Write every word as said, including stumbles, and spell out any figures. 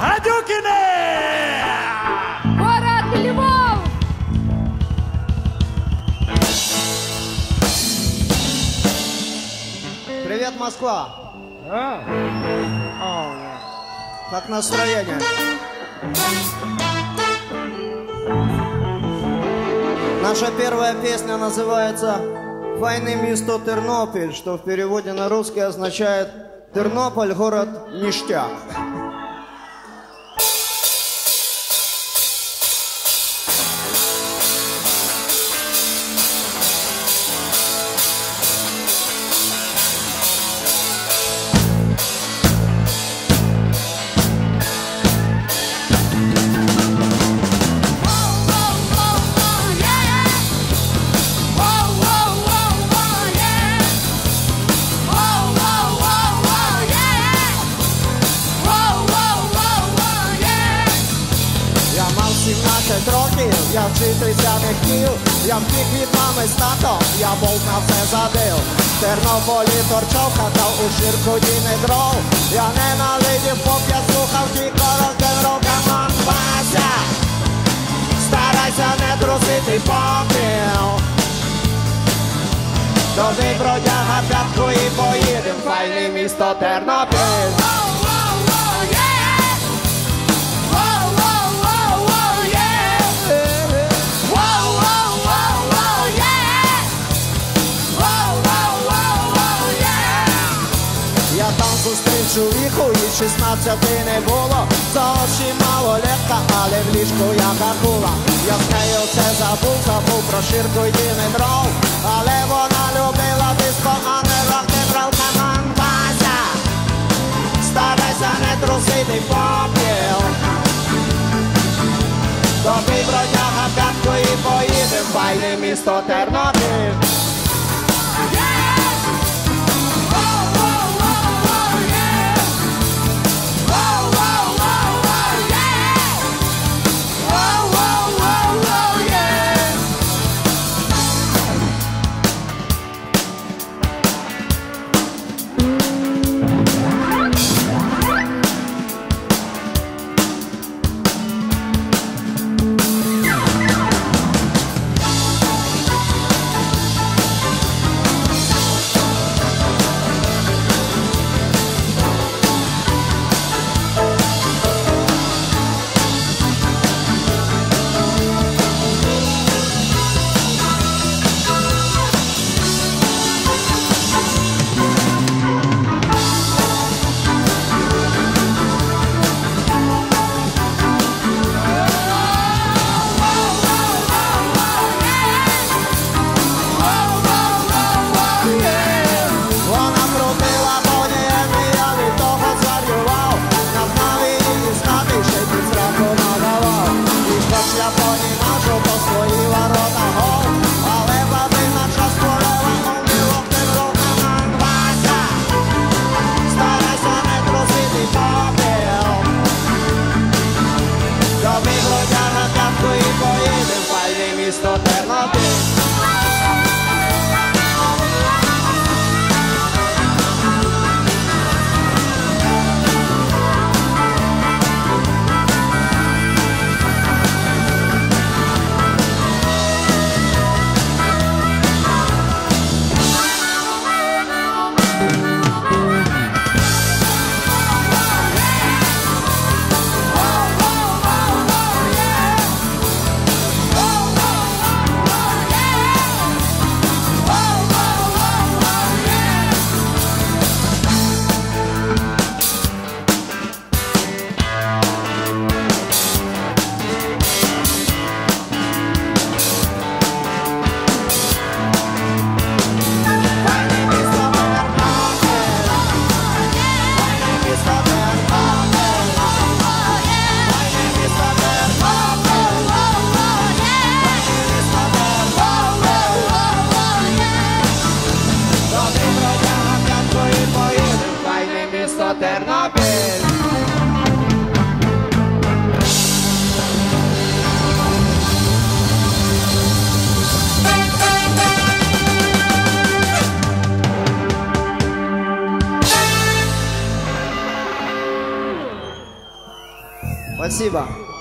Гадюкины! Город Львов! Привет, Москва! А? Как настроение? Наша первая песня называется «Файне місто Тернопіль», что в переводе на русский означает «Тернополь, город ништяк». сімнадцять років, я вчитися не хотів, я втік від мами з татом, я болт на все забив. В Тернополі торчав, хатав у Ширкодіни дров. Я ненавидів поп, я слухав тільки рок-н-рол. Камон, Вася, старайся не трусити попіл. Добрий бродяга п'ятку і поїдем, файне місто Тернопіль. Я там зустрів чоловіку і шістнадцяти не було. Зовсім малолетка, але в ліжку я кахула. Я з нею все забув, забув про Ширку й Дімитров. Але вона любила диско, а не рок-н-рол. Камон, Вася, старайся не трусити попіл. Добрий бродяга п'ятку і поїдем, файне місто Тернопіль. Спасибо.